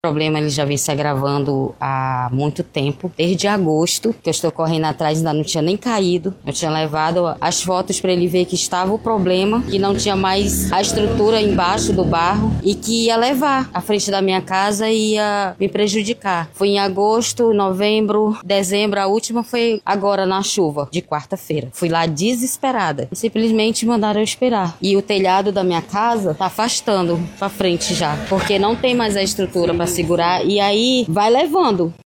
problema ele já vem se agravando há muito tempo, desde agosto, que eu estou correndo atrás, ainda não tinha nem caído. Eu tinha levado as fotos para ele ver que estava o problema, que não tinha mais a estrutura embaixo do barro e que ia levar à frente da minha casa e ia me prejudicar. Foi em agosto, novembro, dezembro, a última foi agora na chuva, de quarta-feira. Fui lá desesperada e simplesmente mandaram eu esperar. E o telhado da minha casa tá afastando para frente já, porque não tem mais a estrutura para segurar e aí vai levando.